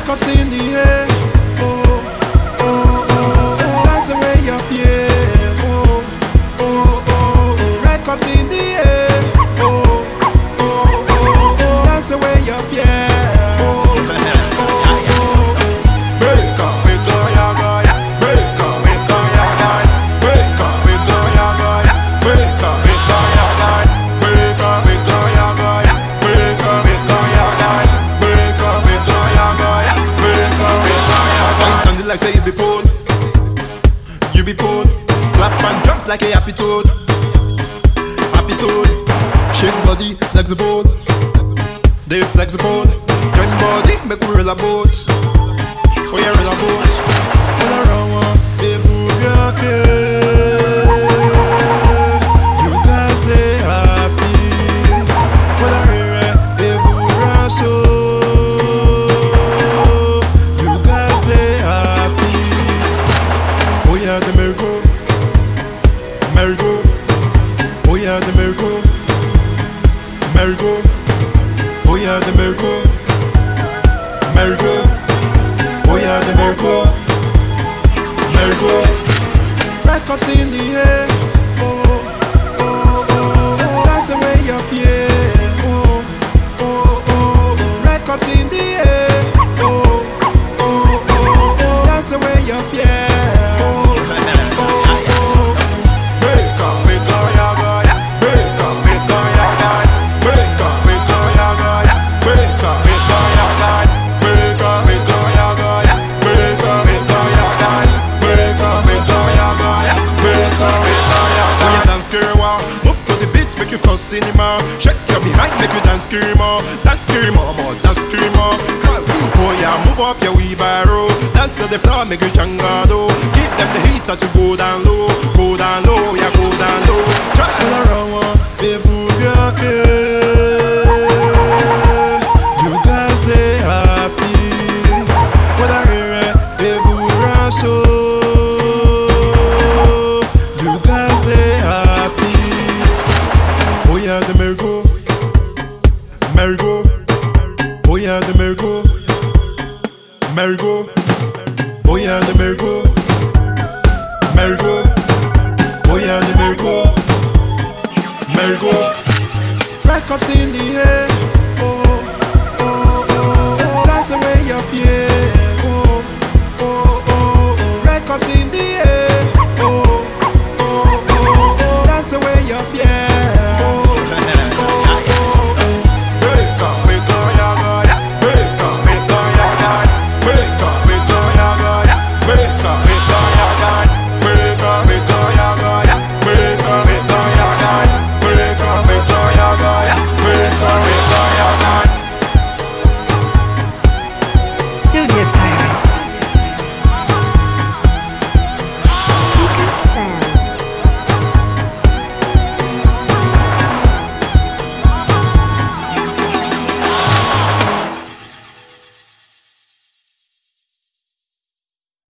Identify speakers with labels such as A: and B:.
A: cups in the air. Oh, oh, oh, oh. Dance away your fears. Oh, oh, oh, oh. Red cups in the air. Oh, oh, oh, oh. Dance away your fears. Like say you be poor, you be poor. Clap and jump like a happy toad, happy toad. Shake body, flexible, they flexible. Join body, make we roll a boat. Oh yeah, roll a boat. On a round one, if we okay. You guys stay happy. When I hear it, if we are so. Oh yeah, the miracle, miracle. Oh yeah, the miracle, miracle. Oh yeah, the miracle, miracle. Oh yeah, the miracle, miracle. Red cups in the air. Oh, oh, oh. Dance away your fears. Oh, oh, oh. Red cups in the air. Oh, oh, oh, oh. Dance away your fears. Make you cause cinema. Shake your behind, make you dance screamer. Dance screamer, more dance screamer. Oh yeah, move up your wheelbarrow. Dance to the floor, make you jangado. Give them the heat as you go down low. Go down low, yeah, go down low. Pull around one, if we okay. You guys stay happy. When I hear it, if we are so. You guys stay happy. Oh yeah, the miracle, miracle. Oh yeah, the miracle, miracle. Oh yeah, the miracle, miracle. Oh yeah, the miracle, miracle. Red cups in the air.